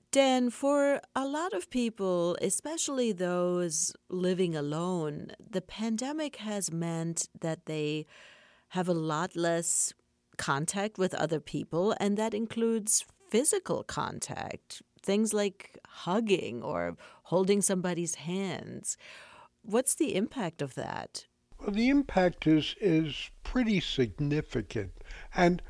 Dan, for a lot of people, especially those living alone, the pandemic has meant that they have a lot less contact with other people, and that includes physical contact, things like hugging or holding somebody's hands. What's the impact of that? Well, the impact is pretty significant, and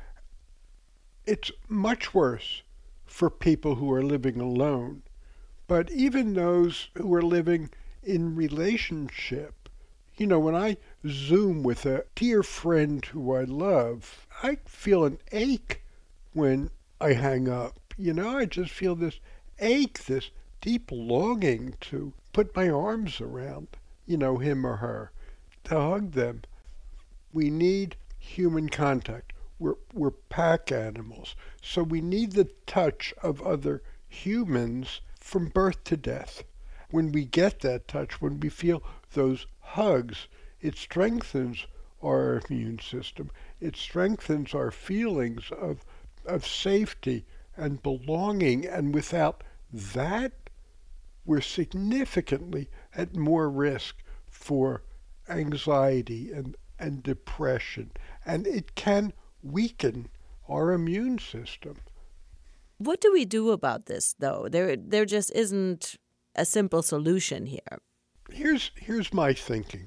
it's much worse for people who are living alone. But even those who are living in relationship, when I Zoom with a dear friend who I love, I feel an ache when I hang up. I just feel this ache, this deep longing to put my arms around, him or her, to hug them. We need human contact. We're pack animals. So we need the touch of other humans from birth to death. When we get that touch, when we feel those hugs, it strengthens our immune system. It strengthens our feelings of safety and belonging. And without that, we're significantly at more risk for anxiety and depression. And it can weaken our immune system. What do we do about this, though? There just isn't a simple solution here. Here's my thinking.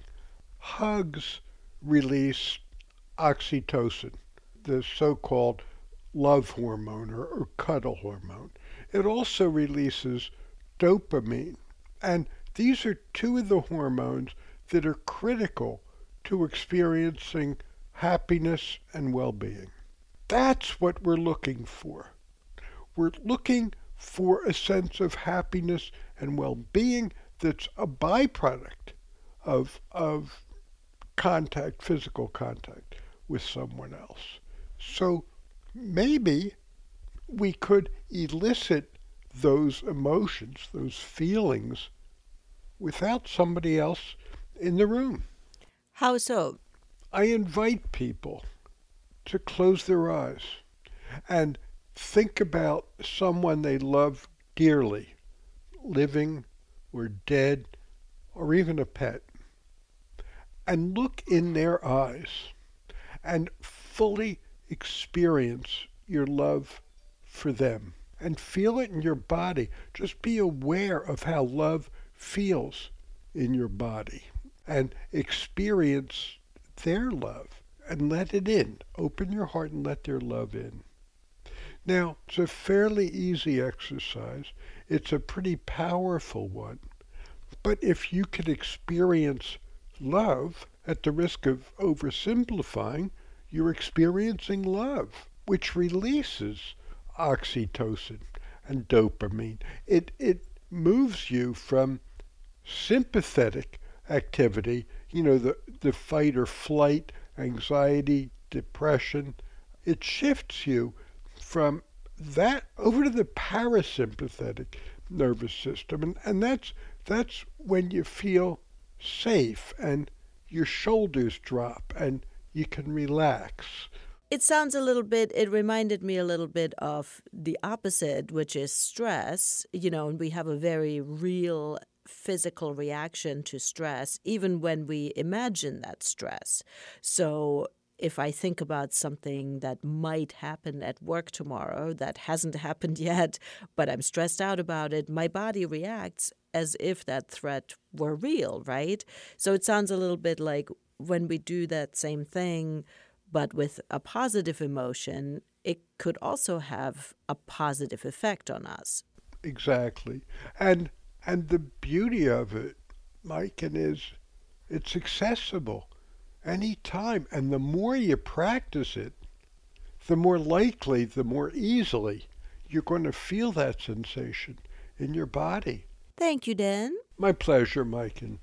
Hugs release oxytocin, the so-called love hormone or cuddle hormone. It also releases dopamine. And these are two of the hormones that are critical to experiencing happiness and well-being. That's what we're looking for. We're looking for a sense of happiness and well-being that's a byproduct of contact, physical contact with someone else. So maybe we could elicit those emotions, those feelings, without somebody else in the room. How so? I invite people to close their eyes and think about someone they love dearly, living or dead, or even a pet, and look in their eyes and fully experience your love for them and feel it in your body. Just be aware of how love feels in your body and experience their love and let it in. Open your heart and let their love in. Now, it's a fairly easy exercise. It's a pretty powerful one. But if you could experience love, at the risk of oversimplifying, you're experiencing love, which releases oxytocin and dopamine. It moves you from sympathetic activity, the fight or flight, anxiety, depression. It shifts you from that over to the parasympathetic nervous system. And that's when you feel safe and your shoulders drop and you can relax. It reminded me a little bit of the opposite, which is stress, and we have a very real physical reaction to stress, even when we imagine that stress. So if I think about something that might happen at work tomorrow that hasn't happened yet, but I'm stressed out about it, my body reacts as if that threat were real, right? So it sounds a little bit like when we do that same thing, but with a positive emotion, it could also have a positive effect on us. Exactly. And the beauty of it, Mike, is it's accessible anytime. And the more you practice it, the more likely, the more easily you're going to feel that sensation in your body. Thank you, Dan. My pleasure, Mike.